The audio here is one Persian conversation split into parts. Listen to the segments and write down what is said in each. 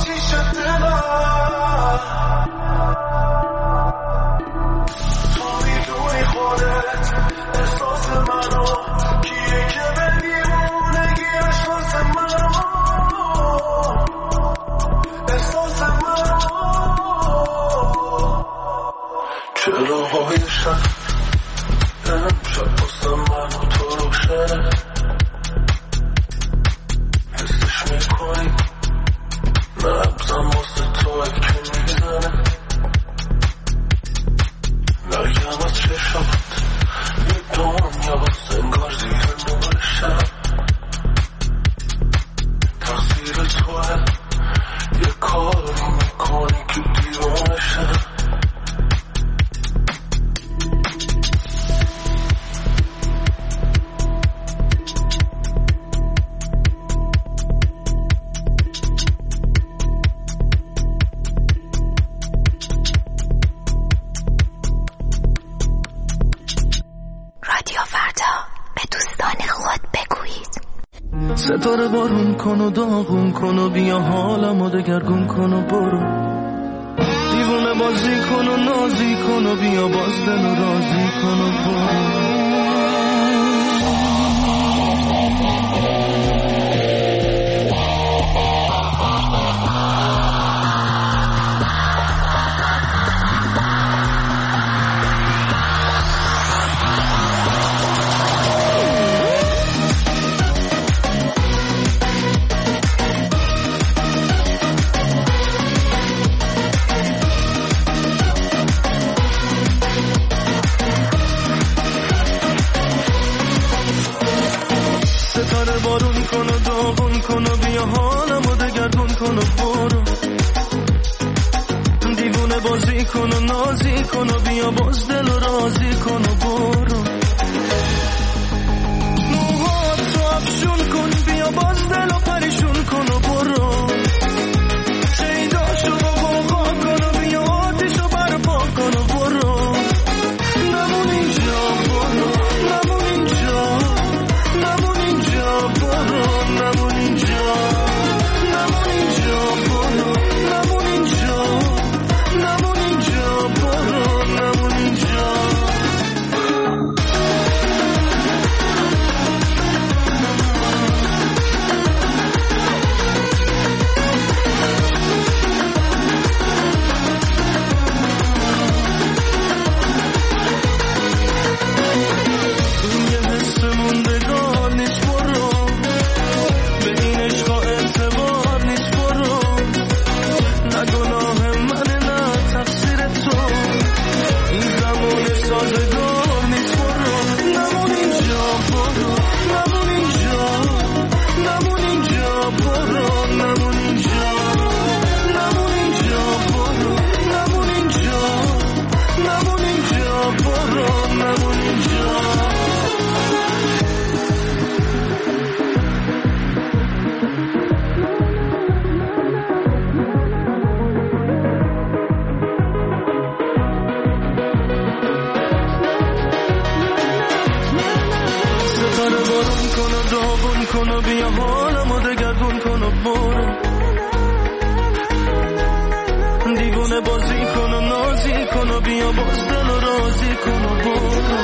آتیش دلم تو میدونی خودت احساس منو کیه که به دیوونگی احساس منو احساس منو چراهای شب امشب واسه من و تو روشنه حسش میکنی نبزم واسه توی که میزنه نرگم از چشمت یه دنیا انگار زیر نور شب تقصیر توه یه کاری میکنی که دیوانه شد ستاره بارون کن و داغون کن و بیا حالمو دگرگون کن و برو دیوونه بازی کن و نازی کن و بیا باز دل و رازی کن و برو بارون کن و داغون کن و بیا حالمو دگرگون کن و برو دیوونه بازی کن و نازی کن و بیا باز دل و رازی کن و برو موهاتو افشون کن بیا باز دل و پریشون کن و برو شیداشو بغا کن و بیا آتیشو برپا کن و برو نمون اینجا برو نمون اینجا نمون اینجا برو نمون اینجا نمون اینجا برو نمون اینجا نمون اینجا برو نمون اینجا کن و بیا حالمو دگرگون کن و برو دیوونه بازی کن و نازی کن و بیا باز دل و رازی کن و برو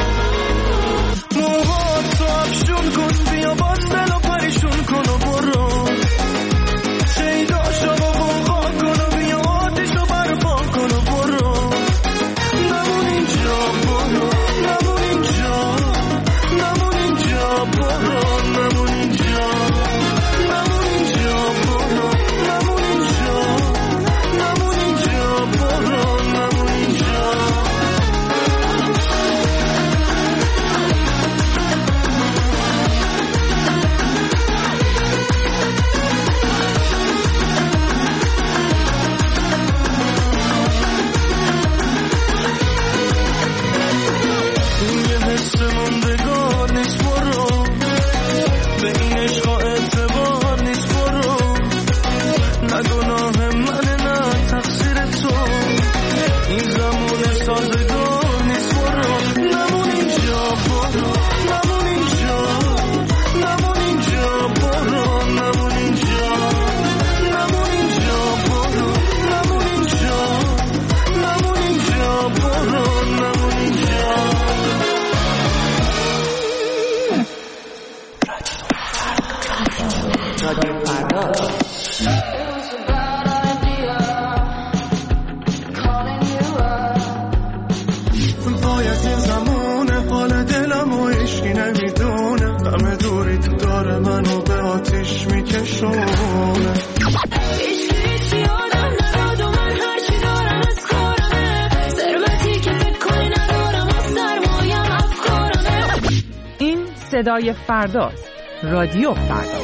موهاتو افشون کن بیا باز دل و پریشون کن و برو شیداشو بغا کن و بیا آتیشو برپا کن و برو نمون اینجا برو نمون اینجا نمون اینجا برو نمون اینجا نمون اینجا برو نمون اینجا نمون اینجا برو نمون اینجا صدای فرداست. رادیو فردا.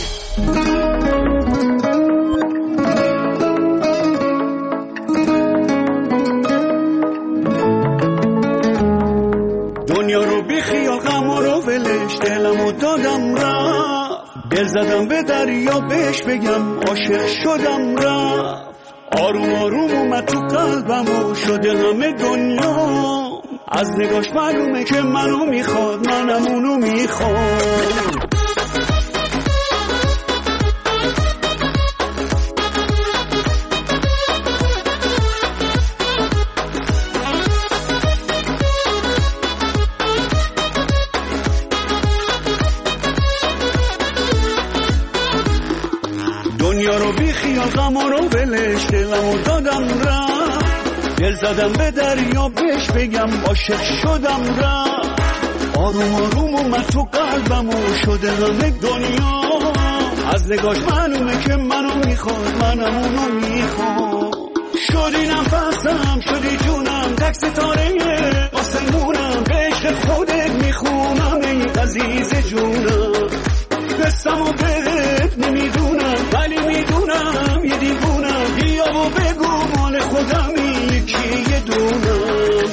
دنیا رو بی خیال غم رو ولش، دلمو دادم رفت، دل زدم به دریا بهش بگم عاشق شدم رفت. آروم آروم اومد تو قلبم و شده همه دنیا، از نگاش معلومه که منو میخواد، منم اونو میخواد. دنیا رو بی خیال غم رو ولش، دلمو دادم رفت، دل زدم به دریا بهش بگم عاشق شدم رفت. آروم آروم اومد تو قلبم و شده همه دنیا، از نگاش معلومه که منو میخواد، منم اونو میخواد. شدی نفسم شدی جونم، تک ستاره آسمونم، به عشق خودت میخونم ای عزیز جونم. قصم و بهت نمیدونم ولی میدونم یه دیوونم، بیا و بگو مال خودمی یکی یه دونم.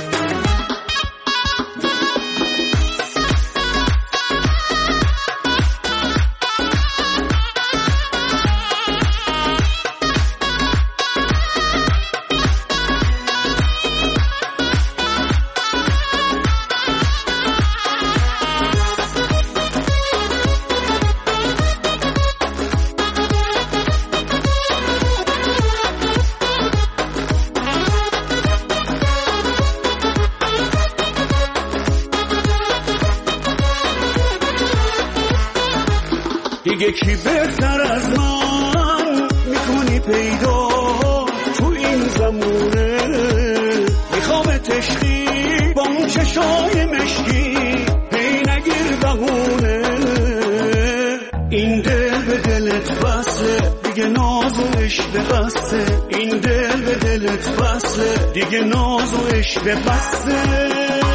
دیگه کی بهتر از من میکنی پیدا تو این زمونه، میخوام تشکی با اون چشای مشکی، هی نگیر بهونه. این دل به دلت بسته دیگه ناز و عشق بسته، این دل به دلت بسته دیگه ناز و عشق بسته.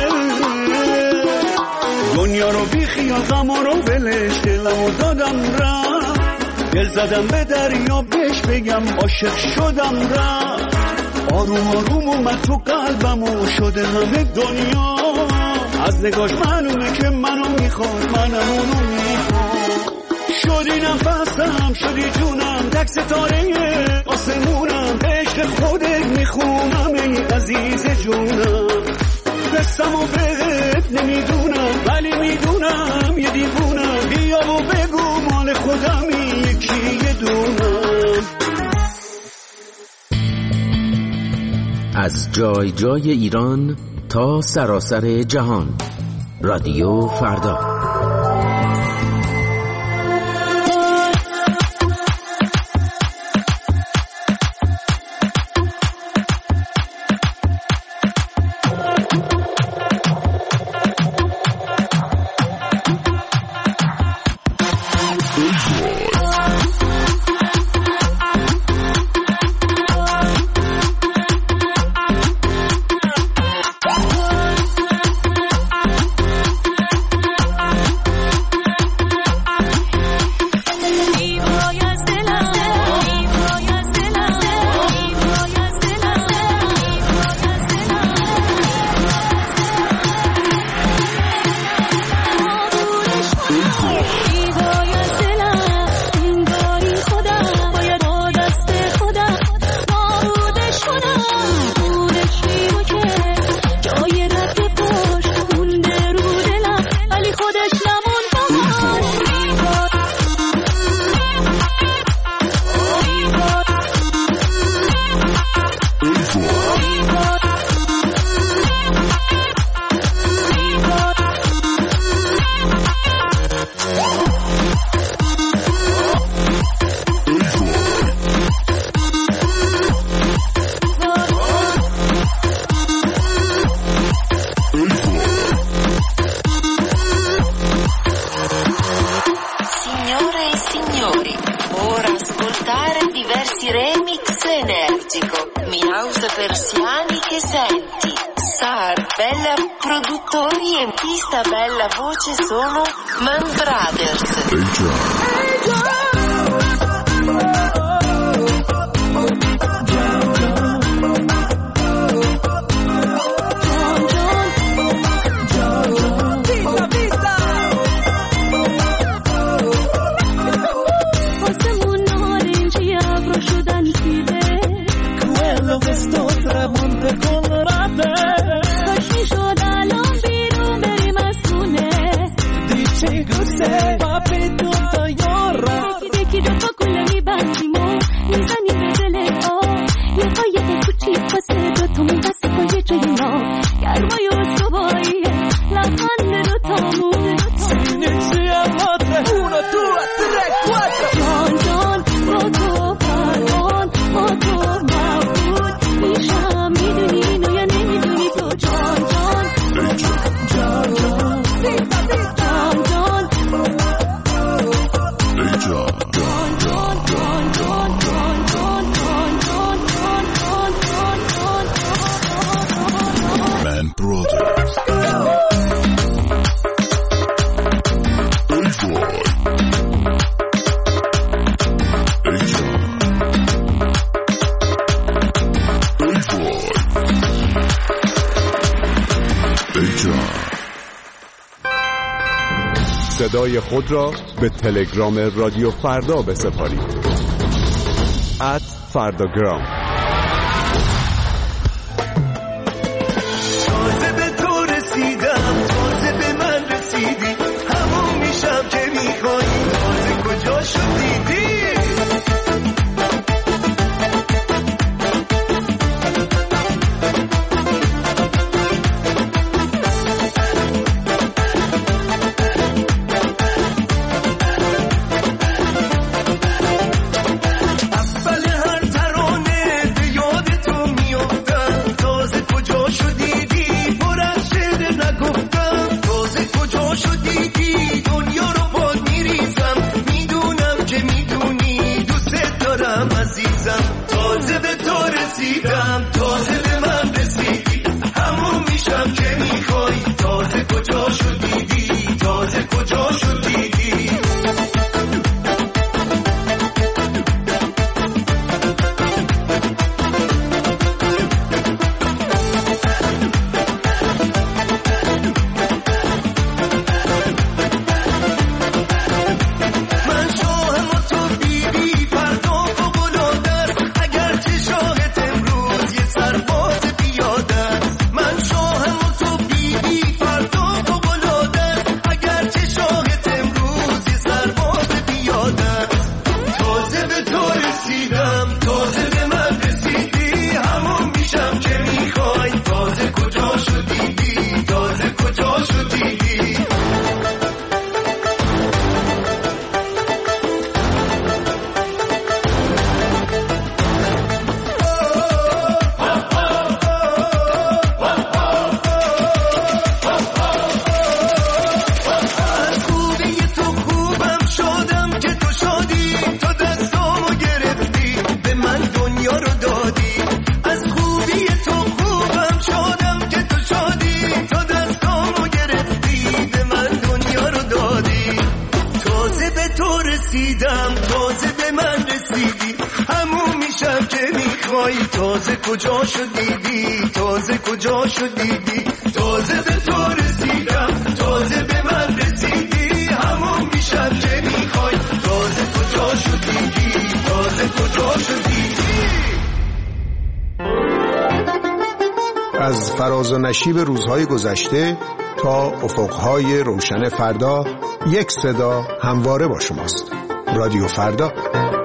دنیا رو بی خیال غم رو ولش، دلمو دادم رفت، دل زدم به دریا بهش بگم عاشق شدم رفت. آروم آروم اومد تو قلبم و شده همه دنیا، از نگاش معلومه که منو میخواد، منم اونو میخواد. شدی نفسم شدی جونم، تک ستاره آسمونم، به عشق خودت میخونم ای عزیز جونم. قصم و بهت نمیدونم ولی میدونم یه دیوونم، بیا و بگو مال خودمی یکی یه دونم. از جای جای ایران تا سراسر جهان، رادیو فردا. produttori in pista, bella voce, sono Man Brothers. صدای خود را به تلگرام رادیو فردا بسپارید. @فرداگرام. تازه به تو رسیدم، تازه به من رسیدی، همون میشم که میخوایی، تازه کجا شدیدی؟ تازه کجا شدیدی، تازه کجا شدیدی، تازه به تو رسیدم، تازه به من رسیدی، همون میشم که میخوای، تازه کجا شدیدی، تازه کجا شدیدی. از فراز و نشیب روزهای گذشته تا افقهای روشن فردا، یک صدا همواره با شماست. رادیو فردا.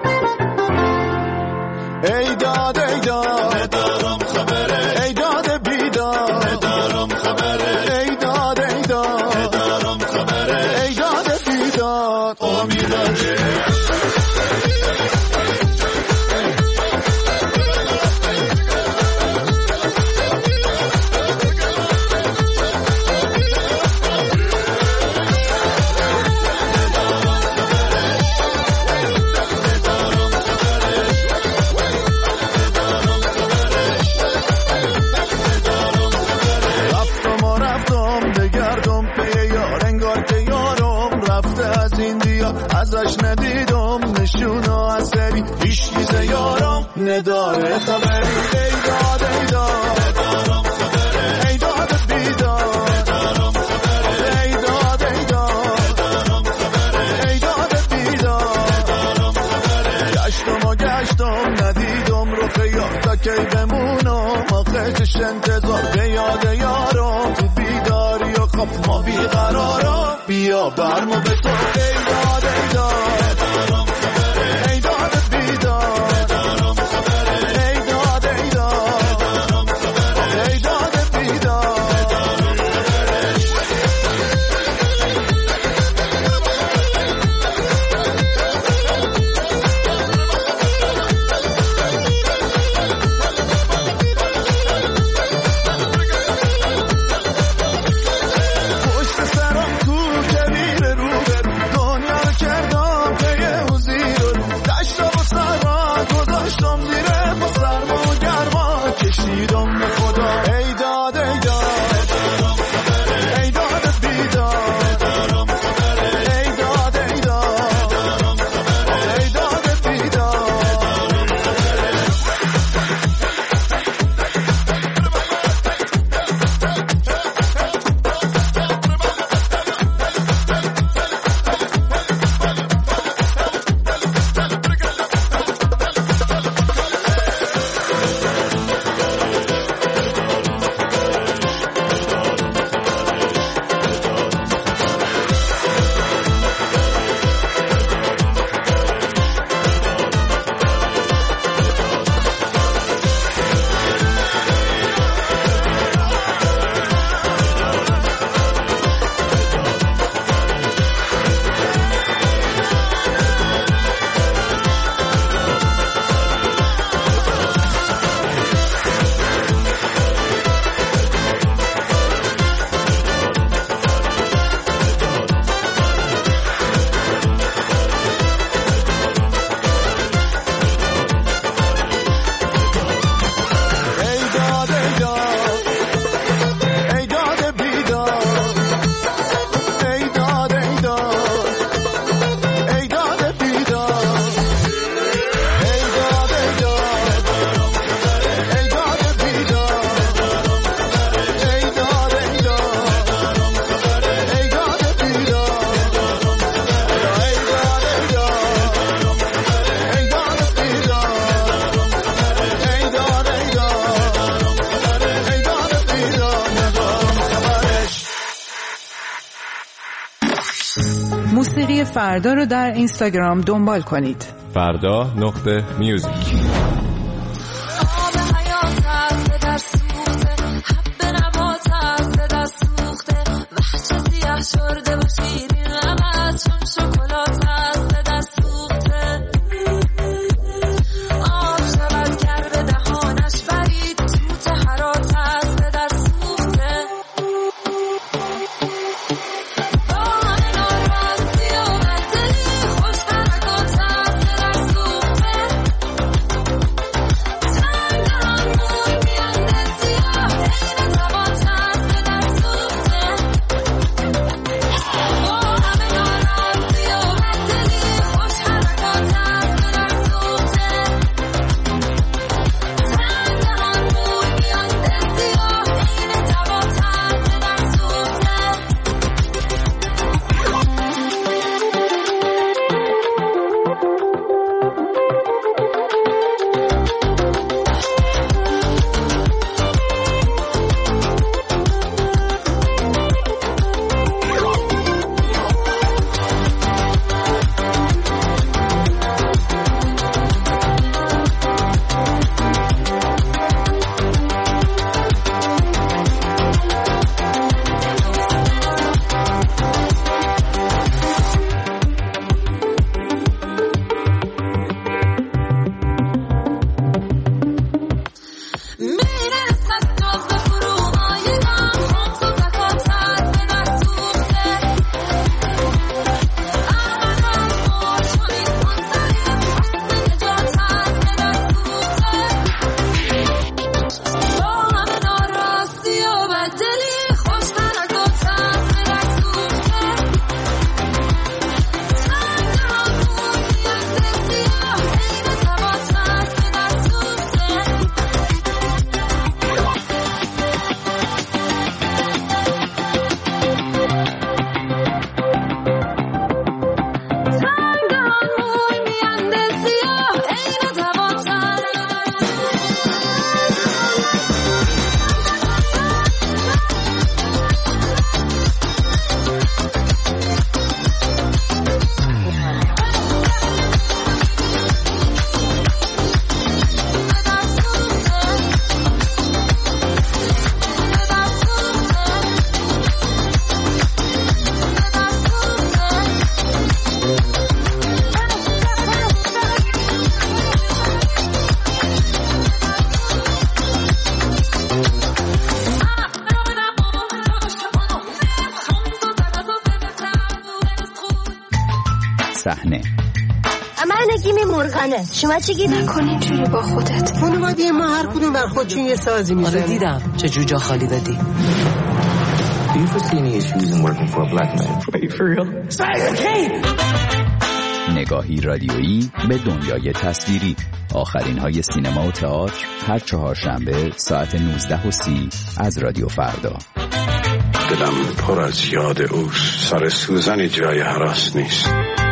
ای داد ای داد ندارم خبره، ای داد بیداد ندارم خبره، ای داد ای داد ندارم خبره، ای داد بیداد امیداشه. ازش ندیدم نشون و اثری هیچ چیز یارم نداره خبری. ای داد ای داد ای داد بیداد ای داد ای داد ای داد بیداد گشتم و گشتم ندیدم رو خیال تا کی بمونم آخه چش انتظار به یاد یارم تو بیداری و خب ما بیقرارم بیا برمو به تو. ای داد ای داد ای داد بیداد ای داد ای داد ای داد بیداد. موسیقی فردا رو در اینستاگرام دنبال کنید. فردا.music. شحنه. من نگیم مرغنه. شما چی گیدی؟ نکنین جوری با خودت. خانواده ما هر کدوم بر خودشون یه سازی میزنه. آره دیدم چه جور جا خالی دادی. Do you foresee any issues in working for a black man? Are you for real? نگاهی رادیویی به دنیای تصویری. آخرین های سینما و تئاتر هر چهارشنبه ساعت 19:30 از رادیو فردا. دلم پر از یاد اوست. سر سوزنی جای هراس نیست.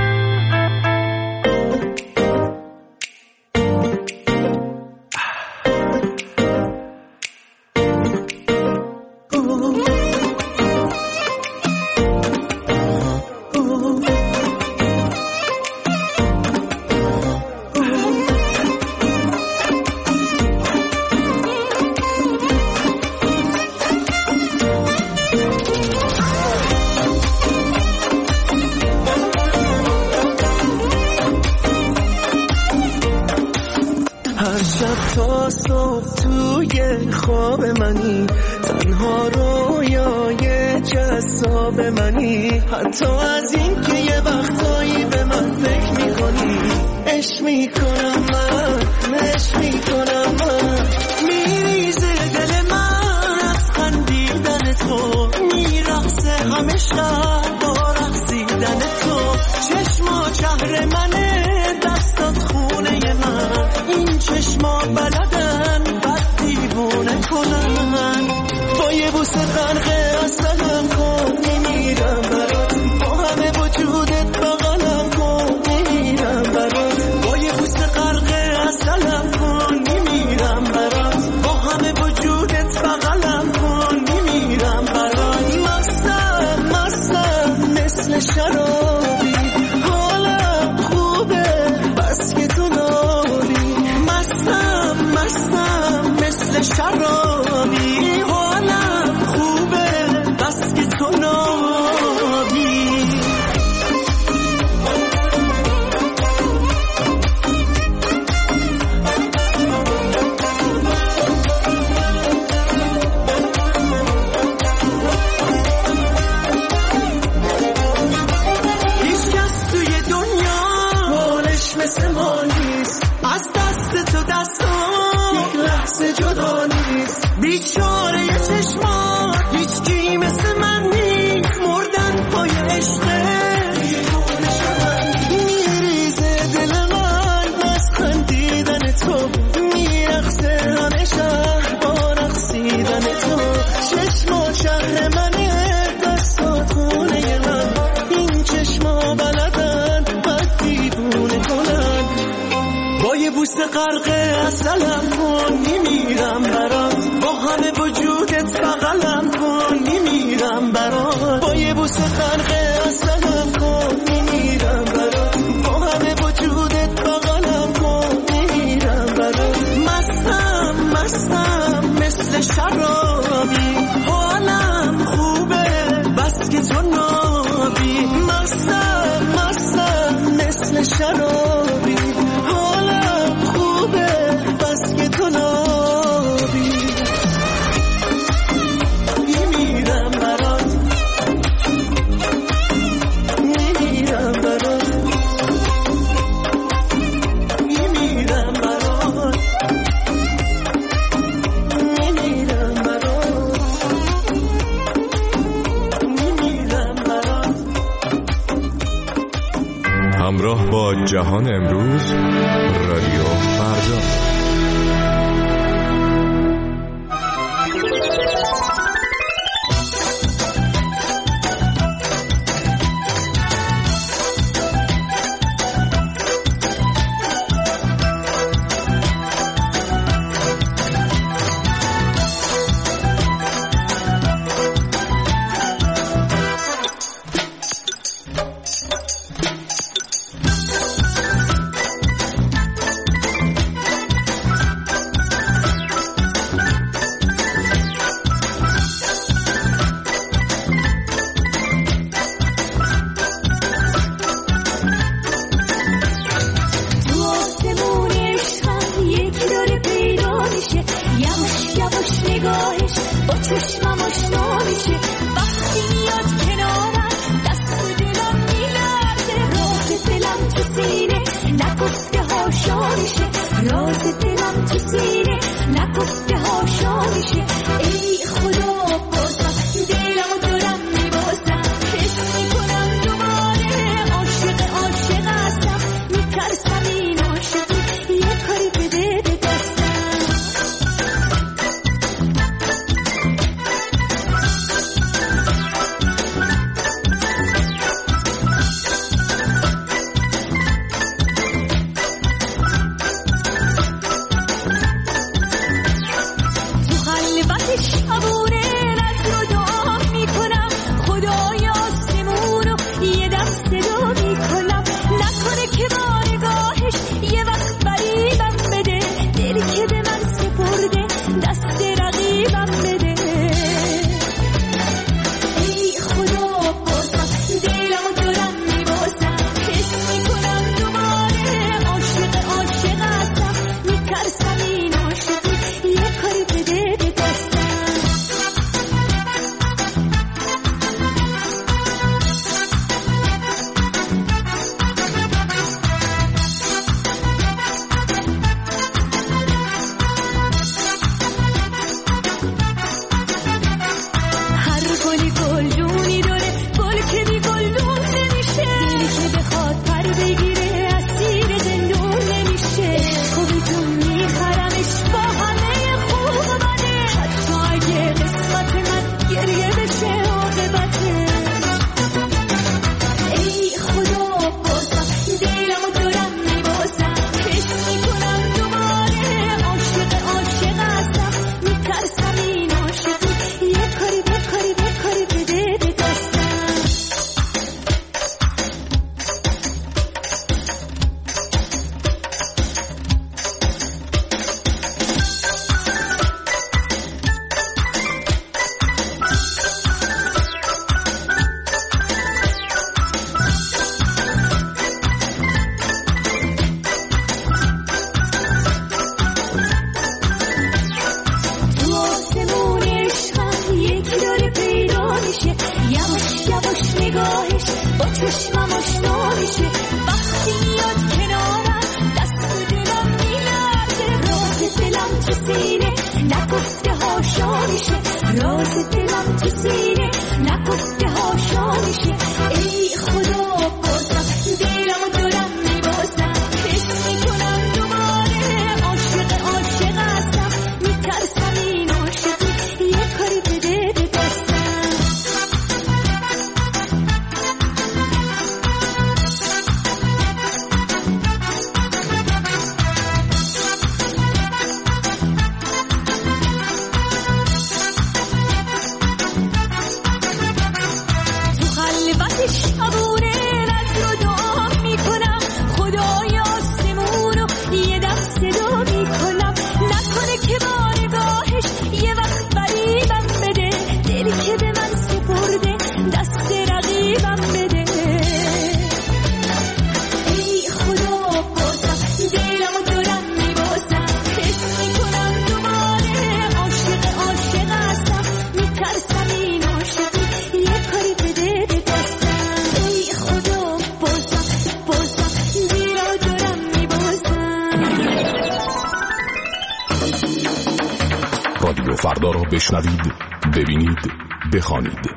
تا صبح توی خواب منی، تنها رویای جذاب منی، حتی از این که یه وقتایی به من فکر میکنی. عشق میکنم من میریزه دل من از خندیدن تو، میرقصه همه شب با رقصیدن تو. چشما شهر منه، دستات خونه من، این چشما بلدن بد دیوونه کنن. با یه بوسه غرق اصلم کن، میمیرم برات، با همه وجودت بغلم کن، میمیرم برات. با یه بوسه غرق اصلم کن، میمیرم برات، با همه وجودت بغلم کن، میمیرم برات. مستم مثل شرابی، حالم خوبه بس که تو نابی. مستم مثل شرابی، حالم خوبه بس که تو نابی. هیچ کس توی دنیا حالش مثل ما نیست، از دست تو دستم یک لحظه جدا نیست. بیچاره یه چشمات هیچ کی مثل من نیست، مردن پای عشقه میریزه دل من از خندیدن تو، میرقصه همه شهر با رقصیدن تو. چشما شهر منه، دستات خونه من، این چشما بلدن بد دیوونه کنن. با یه بوسه غرق اصلم کن، میمیرم برات، با همه وجودت بغلم کن، میمیرم برات. با یه بوسه غرق اصلم کن، میمیرم برات، با همه وجودت بغلم کن، میمیرم برات. مستم مثل شرابی، حالم خوبه بس که تو نابی. مستم مثل شرابی، حالم خوبه بس که تو نابی. میمیرم برات، میمیرم برات، میمیرم برات، میمیرم برات، میمیرم برات. همراه با جهان امروز، رادیو فردا. فردا را بشنوید، ببینید، بخوانید.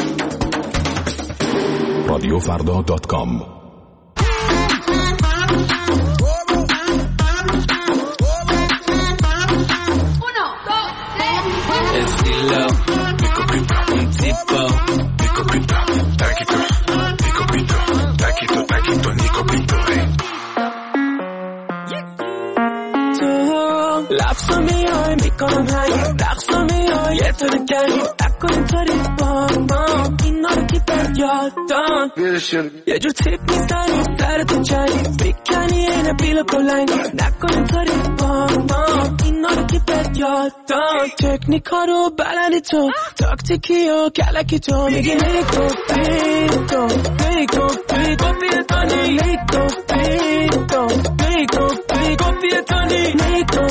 رادیوفردا.com. لفظا میای میکنم هنگ رقصا میای یه تو دگنی نکن اینطوری با ما اینا رو که بد یادم یه جور تیپ میزنی سرتو جنگی بیکنی اینه بیل بلنگی نکن اینطوری با ما اینا رو که بد یادم تکنیکا رو بلدی تو تاکتیکی و کلکی تو میگی نیکو بیتو نیکو بیتو بیتانی نیکو بیتو نیکو بیتو بیتانی نیکو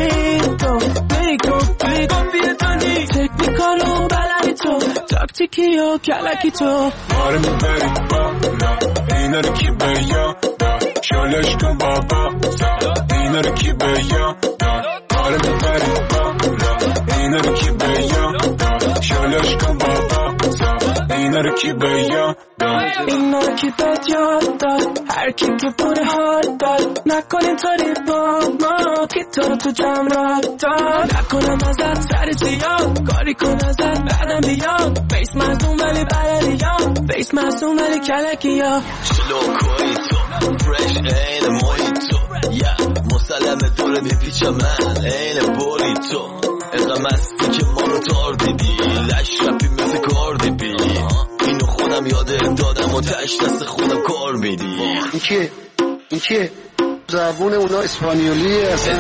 تکنیکالو بلدی تو تاکتیکی و کلکی تو آره میبری بالا اینا رو کی به یادم شالش کن بابا اینا رو کی به یادم آره میبری بالا اینا رو کی به یادم شالش کن بابا اینا رو کی به یادم اینا رو کی به یادم هر کی که بوده حال داد نکن اینطوری با ما که تو رو تو جمع را داد نکنم ازت سر زیاد کاری کن ازت بعدم بیاد فیس مصوم ولی بلدی فیس مصوم ولی کلکی یا شلوکوی تو فرش این محیط تو مسلمه دوره میپیچم من این بوری تو اینقدر مستی که ما رو تار دیدی لش رپی مثل کاردی بی اینو خودم یاده دادم و تش دست خودم کار میدی این که زبون اونا اسپانیولیه اصلا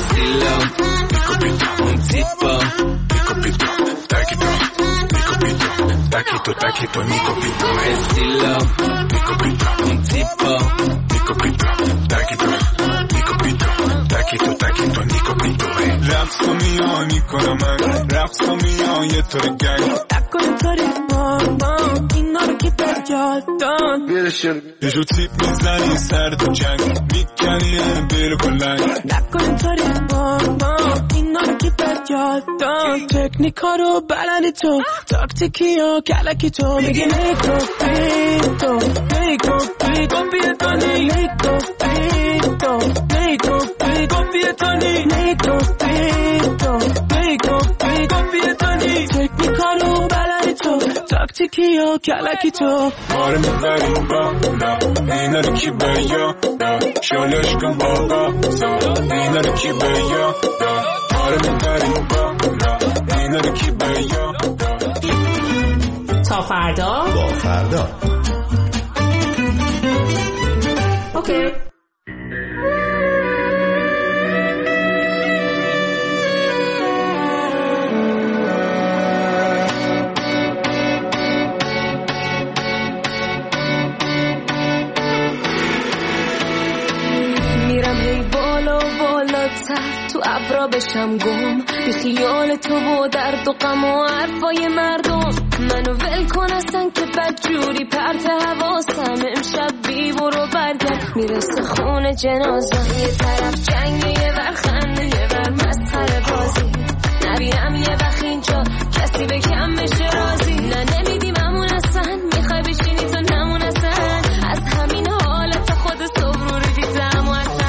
Taquito, Nico Pinto, estilo, Nico Pinto, un tipo, Nico Pinto, taquito, Nico Pinto, taquito, Nico Pinto, رقص میان میکنم من رقص میان یه طور گنگ نکن طوری ماما اینا رو که بد یادم یه جو تیپ میزنی سر تو جنگ میکنی بیل بلنگ نکن طوری ماما اینا رو که بد یادم تکنیکا رو بلدی تو تاکتیکی و کلکی تو میگی نیکو بیتو نیکو بیتو بیتانی نیکو بیتو نیکو بیتو بیتانی نیکو بیتو نیکو بیتو بیتانی تکنیکا رو بلدی تو تاکتیکی و کلکی تو آره میبری بالا اینا رو کی به یادم شالش کن بابا اینا رو کی به یادم آره میبری بالا اینا رو کی به یادم تا فردا با فردا اوکی تو ابرا بشم گم بی خیال تو و درد و غم و حرفای مردم منو ول کن اصلا که بدجوری پرت حواسم امشب بی برو برگرد میرسه خونه جنازم یه طرف جنگ یه ور خنده یه ور مسخره بازی نبینم یه وقت اینجا کسی به کم بشه رازی نه نمیدیممون اصلا میخوای بشینی تو نمون اصلا از همین حالت خود صبر رو دیدم و اصلا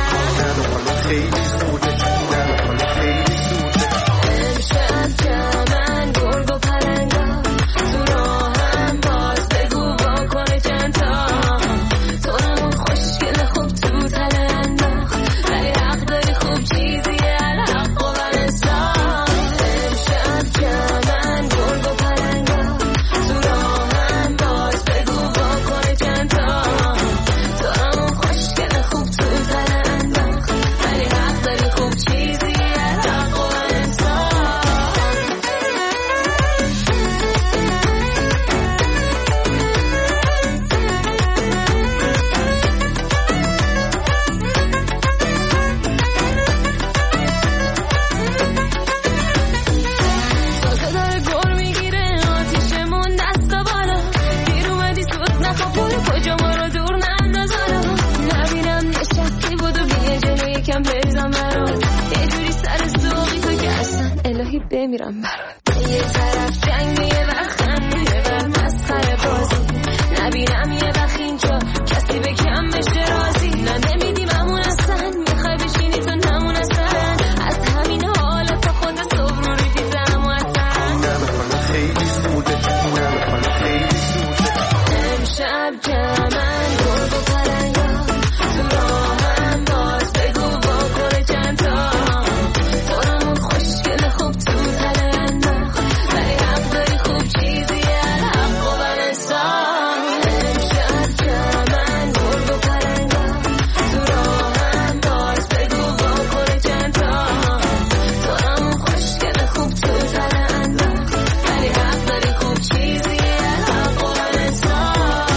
بمیرم برات یه طرف جنگ یه وقت خنده یه وقت مسخره بازی نبینم یه وقت اینجا کسی به کم بشه راضی نه نمیدیم همون اصلا میخوای بشینی تو نمون اصلا از همین حالت خود صبر رو ریدیزم و اصلا خیلی سوده خیلی سوده امشب جمعن گرگ و پلنگا تو راهم باز بگو واکنه چند تا دارمون خوشگل خوب تو تله انداخت ولی حق داری خوب چیزی الحق و بنستان امشب جمعن گرگ و پلنگا تو راهم باز بگو واکنه چند تا دارمون خوشگل خوب تو تله انداخت ولی حق داری خوب چیزی الحق و بنستان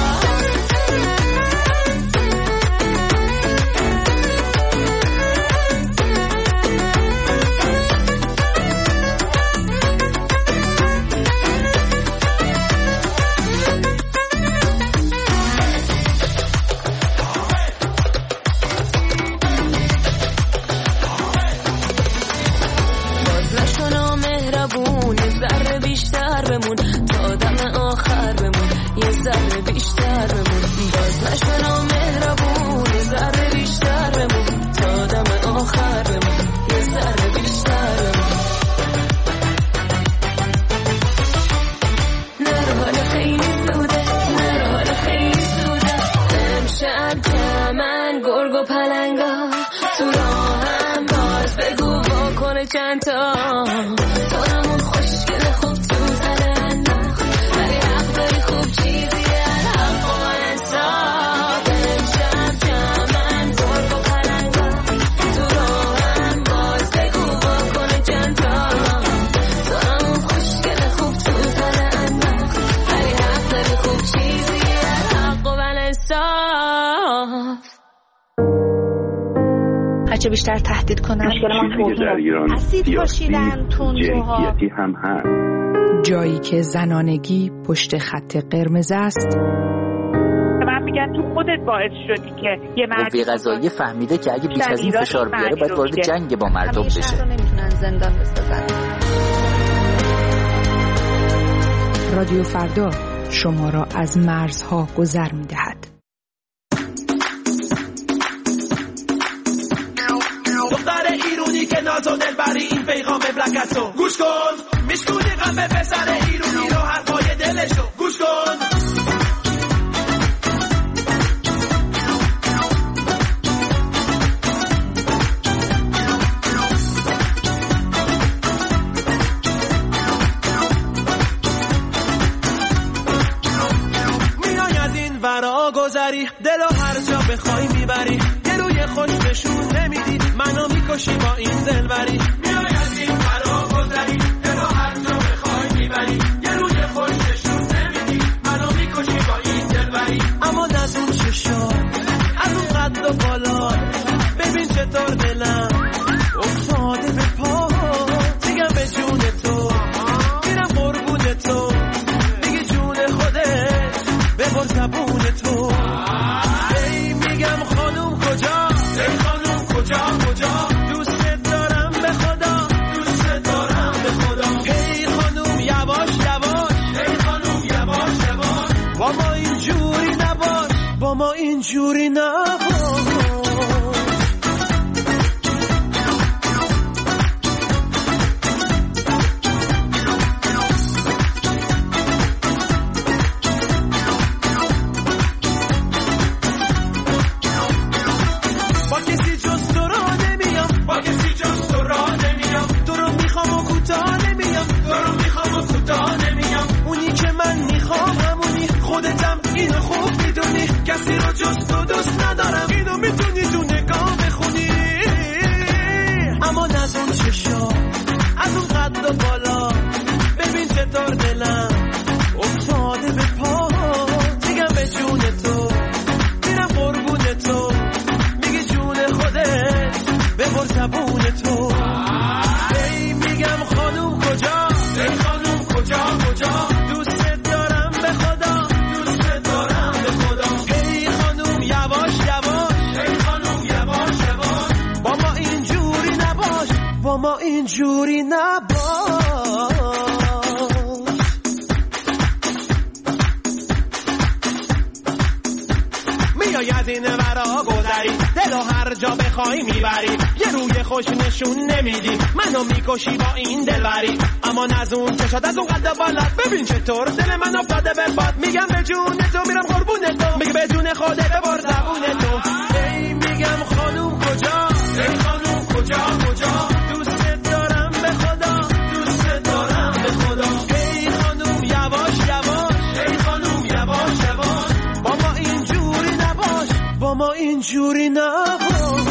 نشونا مهربون یه ذره بیشتر بمون تا دم آخر بمون یه ذره بیشتر بمون باز نشونا مهربون یه ذره بیشتر بمون تا دم آخر بمون یه ذره بیشتر بمون نرو حال خیلی سوده نرو حال خیلی سوده امشب جمعن گرگ و پلنگا تو راهم باز بگو واکنه چند تا دارمون خوشگل خوب تو تله انداخت ولی حق داری خوب چیزی الحق و انصاف امشب جمعن گرگ و پلنگا تو راهم باز بگو واکنه چند تا دارمون خوشگل خوب تو تله انداخت ولی حق داری خوب چیزی الحق و انصاف هرچه بیشتر تهدید کنن چیزی در ایران سیاسی جنسیتی هم هست. جایی که زنانگی پشت خط قرمز است. من میگم تو خودت باعث شدی که یه قوه قضاییه فهمیده که اگه بیش از این فشار بیاره باید وارد جنگ با مردم بشه. نمیتونن زندان بسازن. رادیو فردا شما را از مرزها گذر میدهد. دختر ایرونی که ناز و دلبری این پیغام بلکتو گوش کن میشکونی غم پسر ایرونی رو حرفای دلشو گوش کن میای از این ورا گذری دلو هر جا بخوای میبری یه روی خوش نشون نمیدی منو میکشی با این دلبری میای از این فرا گذری دلو هر جا بخوای میبری یه روی خوش نشون نمیدی منو میکشی با این دلبری اما از اون چشا از اون قد و بالا ببین چطور دلم افتاده به پا میگم به جون تو میرم قربون تو میگی جون خودت ببر زبون تو میگم خانوم کجا ای خانوم کجا دوست دارم به خدا دوست دارم به خدا ای خانوم یواش ای خانوم یواش با ما اینجوری نباش با ما اینجوری نباش کسی رو جز تو دوست ندارم اینو میتونی تو نگاه بخونی اما از اون چشا از اون قد و بالا ببین چطور دلم افتاده به پا میگم به جون تو میرم قربون تو میگی جون خودت ببر زبون تو ای میگم خانوم کجا ای خانوم کجا دوست دارم به خدا دوست دارم به خدا ای خانوم یواش ای خانوم یواش با ما اینجوری نباش با ما اینجوری نباش میای از این ورا گذری دلو هر جا بخوای میبری یه روی خوش نشون نمیدی منو میکشی با این دلبری اما نزون چشات از اون قد بالات ببین چطور دل من افتاده به باد میگم به جون تو میرم قربون تو میگه به جون خودت ببر زبون تو ای میگم خانوم کجا ای خانوم کجا دوست دارم به خدا دوست دارم به خدا ای خانوم یواش ای خانوم یواش با ما اینجوری نباش با ما اینجوری نباش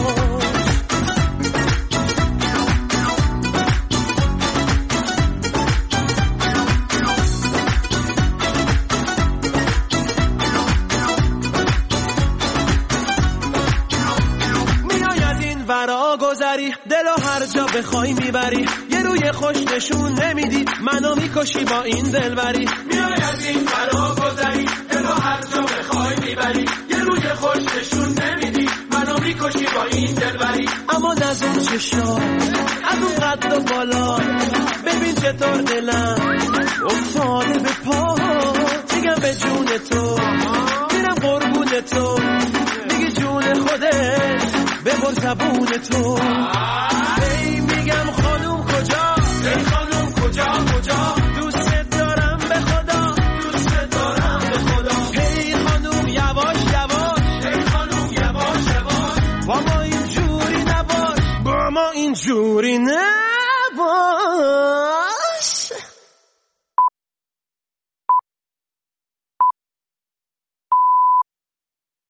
گذری دلو هر جا بخوای میبری یه روی خوش نشون نمیدی منو میکشی با این دلبری میای از این فرا گذری دلو هر جا بخوای میبری یه روی خوش نشون نمیدی منو میکشی با این دلبری اما نزون چشا از اون قد و بالا ببین چطور دلم افتاده به پا میگم به جون تو میرم قربون تو میگی جون خودت ببر زبون تو ای میگم خانوم کجا ای خانوم کجا دوست دارم به خدا دوست دارم به خدا ای خانوم یواش ای خانوم یواش با ما اینجوری نباش با ما اینجوری نه